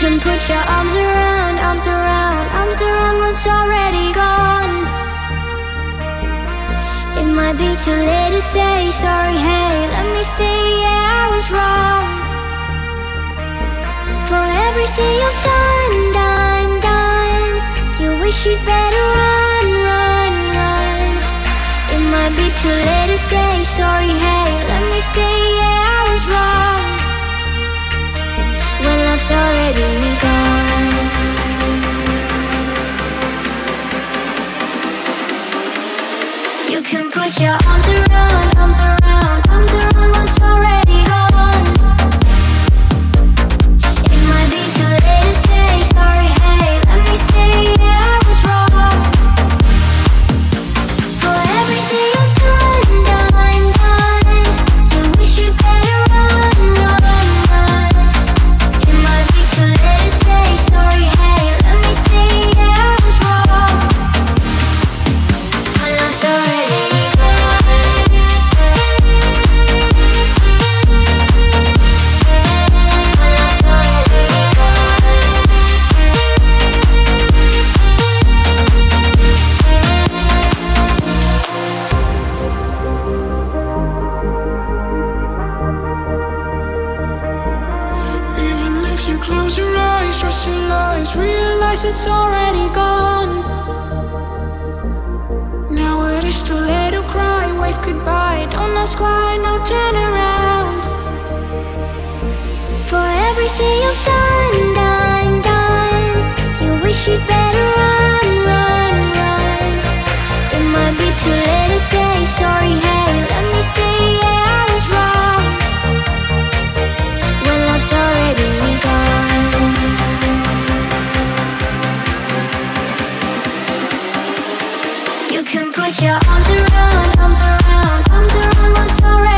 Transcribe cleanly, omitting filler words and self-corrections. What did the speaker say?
can put your arms around, arms around, arms around what's already gone. It might be too late to say sorry, hey, let me stay, yeah, I was wrong. For everything you've done, done, done, you wish you'd better run, run, run. It might be too late to say sorry, hey, let me stay, yeah, I was wrong. When love's already gone. You can put your arms around, arms around, arms around what's already gone. It might be too late to say sorry, hey, let me stay, yeah, I was wrong. For everything you've done, done, done, you wish you'd better run, run, run. It might be too late to say sorry, hey, let me stay, yeah, I was wrong. My love's already gone. My love's already Even if you close your eyes, trust your lies, realize it's already gone. Now it is too late to cry, wave goodbye, don't ask why, no turn around. For everything you've done, done, done, you wish you'd better run, run, run. It might be too late to say sorry, hey, let me stay, yeah, I was wrong. When love's already gone. You can put your arms around, arms around, arms around what's already